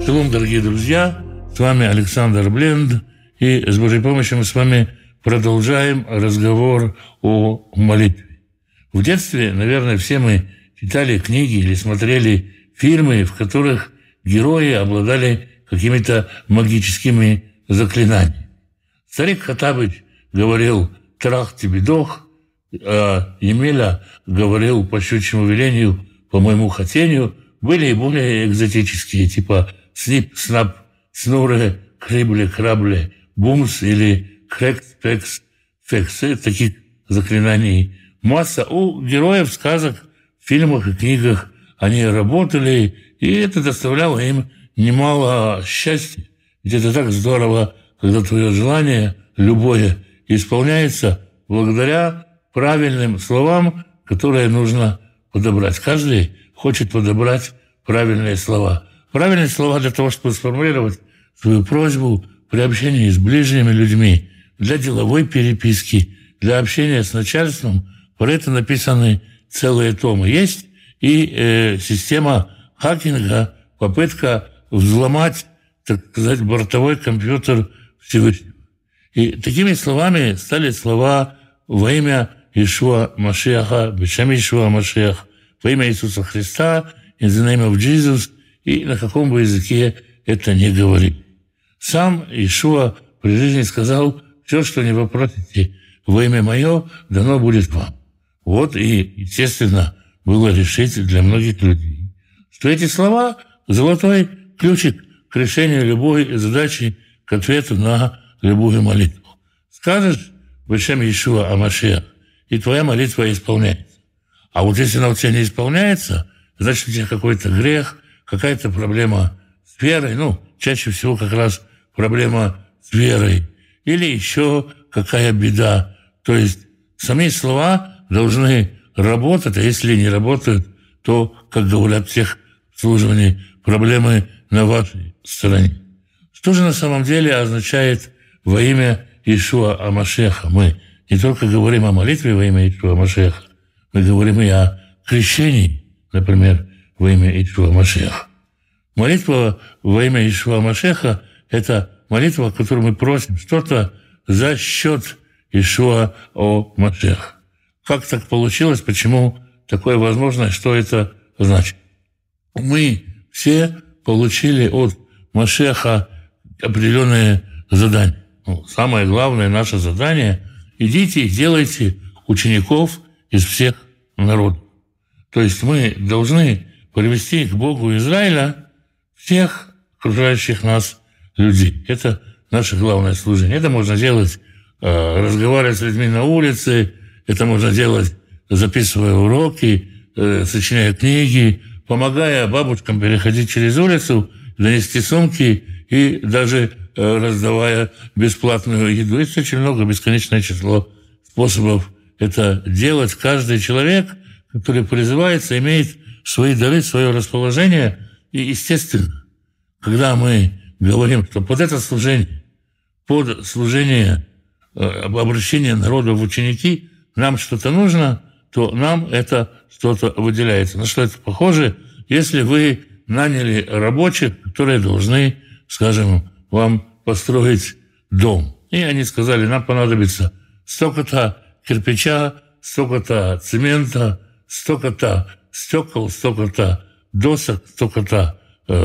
Шалом, дорогие друзья, с вами Александр Бленд, и с Божьей помощью мы с вами продолжаем разговор о молитве. В детстве, наверное, все мы читали книги или смотрели фильмы, в которых герои обладали какими-то магическими заклинаниями. Старик Хаттабыч говорил «трах тебе дох», а Емеля говорил по щучьему велению, по моему хотению. Были и более экзотические, типа «снип, снап, снуре, крибле, крабле, бумс» или «крэкс, пекс, фекс». Таких заклинаний масса. У героев сказок, в фильмах и книгах они работали, и это доставляло им немало счастья. Ведь это так здорово, когда твое желание, любое, исполняется благодаря правильным словам, которые нужно подобрать. Каждый хочет подобрать правильные слова. Правильные слова для того, чтобы сформулировать свою просьбу при общении с ближними людьми, для деловой переписки, для общения с начальством. Про это написаны целые томы. Есть и система хакинга, попытка взломать, так сказать, бортовой компьютер Всевышнего. И такими словами стали слова во имя Иешуа Машиаха, Бешем Иешуа Машиах, во имя Иисуса Христа, in the name of Jesus, и на каком бы языке это ни говорили. Сам Иешуа при жизни сказал: «Все, что не попросите во имя Мое, дано будет вам». Вот и, естественно, было решить для многих людей, что эти слова – золотой ключик к решению любой задачи, к ответу на любую молитву. Скажешь «Бешем Иешуа Машиах», и твоя молитва исполняется. А вот если она у тебя не исполняется, значит, у тебя какой-то грех, какая-то проблема с верой, чаще всего как раз проблема с верой, или еще какая беда. То есть сами слова должны работать, а если не работают, то, как говорят всех в служении, проблемы на вашей стороне. Что же на самом деле означает во имя Иешуа Машиаха? Мы не только говорим о молитве во имя Иешуа Машиаха, мы говорим и о крещении, например, во имя Иешуа Машиаха. Молитва во имя Иешуа Машиаха – это молитва, в которой мы просим что-то за счет Иешуа Машиаха. Как так получилось? Почему такое возможно? Что это значит? Мы все получили от Машиаха определенные задания. Самое главное наше задание – идите и делайте учеников из всех народов. То есть мы должны привести к Богу Израиля всех окружающих нас людей. Это наше главное служение. Это можно делать, разговаривая с людьми на улице, это можно делать, записывая уроки, сочиняя книги, помогая бабушкам переходить через улицу, донести сумки и даже раздавая бесплатную еду. Есть очень много, бесконечное число способов это делать. Каждый человек, который призывается, имеет свои дары, свое расположение. И, естественно, когда мы говорим, что под это служение, под служение обращения народа в ученики нам что-то нужно, то нам это что-то выделяется. На что это похоже? Если вы наняли рабочих, которые должны, скажем, вам построить дом. И они сказали: нам понадобится столько-то кирпича, столько-то цемента, столько-то стекол, столько-то досок, столько-то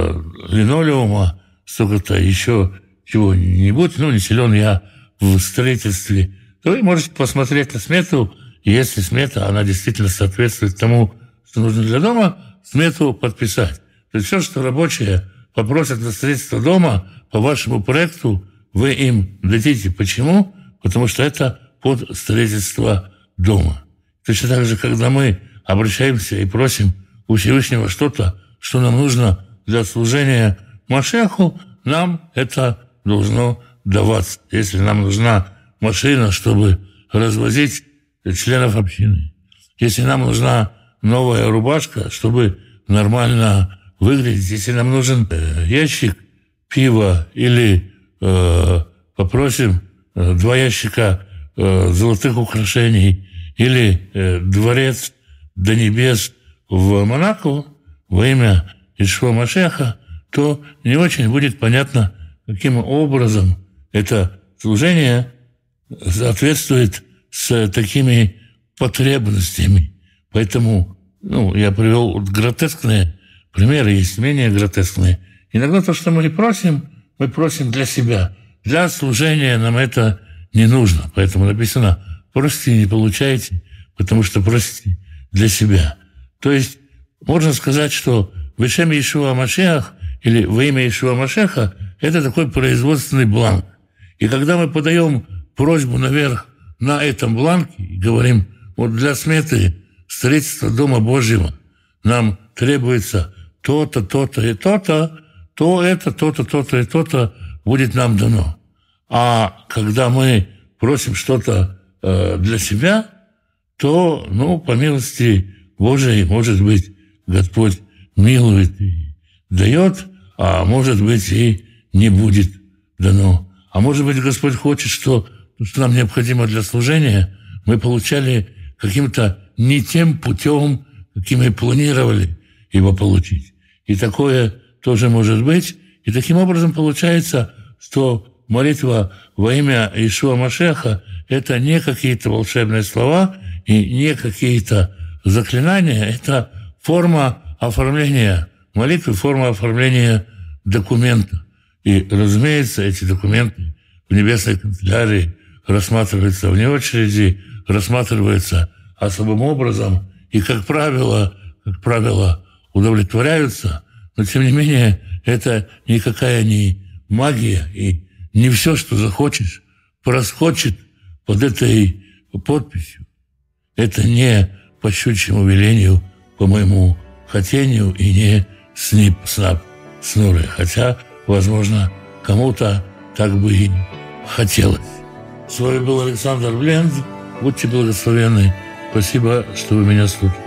линолеума, столько-то еще чего-нибудь. Не силен я в строительстве. То вы можете посмотреть на смету, и если смета, она действительно соответствует тому, что нужно для дома, смету подписать. То есть все, что рабочие попросят на строительство дома по вашему проекту, вы им дадите. Почему? Потому что это под строительство дома. Точно так же, когда мы обращаемся и просим у Всевышнего что-то, что нам нужно для служения Машиаху, нам это должно даваться. Если нам нужна машина, чтобы развозить членов общины, если нам нужна новая рубашка, чтобы нормально выглядеть, если нам нужен ящик пива или попросим 2 ящика золотых украшений или дворец до небес в Монако во имя Иешуа Машиаха, то не очень будет понятно, каким образом это служение соответствует с такими потребностями. Поэтому я привел гротескные примеры, есть менее гротескные. Иногда то, что мы просим для себя. Для служения нам это не нужно. Поэтому написано: просите и не получаете, потому что просите для себя. То есть можно сказать, что Бешем Иешуа Машиах или во имя Иешуа Машиаха – это такой производственный бланк. И когда мы подаем просьбу наверх на этом бланке и говорим: вот для сметы строительства Дома Божьего нам требуется то-то, то-то и то-то, то это, то-то, то-то и то-то будет нам дано. А когда мы просим что-то для себя, то, по милости Божией, может быть, Господь милует и дает, а может быть, и не будет дано. А может быть, Господь хочет, что нам необходимо для служения, мы получали каким-то не тем путем, каким мы планировали его получить. И такое тоже может быть. И таким образом получается, что молитва во имя Иешуа Машиаха – это не какие-то волшебные слова и не какие-то заклинания, это форма оформления молитвы, форма оформления документа. И, разумеется, эти документы в небесной канцелярии рассматриваются вне очереди, рассматриваются особым образом и, как правило, удовлетворяются, но, тем не менее, это никакая не магия, и не все, что захочешь, проскочит под этой подписью. Это не по щучьему велению, по моему хотению, и не снип-снап снуры, хотя, возможно, кому-то так бы и хотелось. С вами был Александр Бленд. Будьте благословенны. Спасибо, что вы меня слушаете.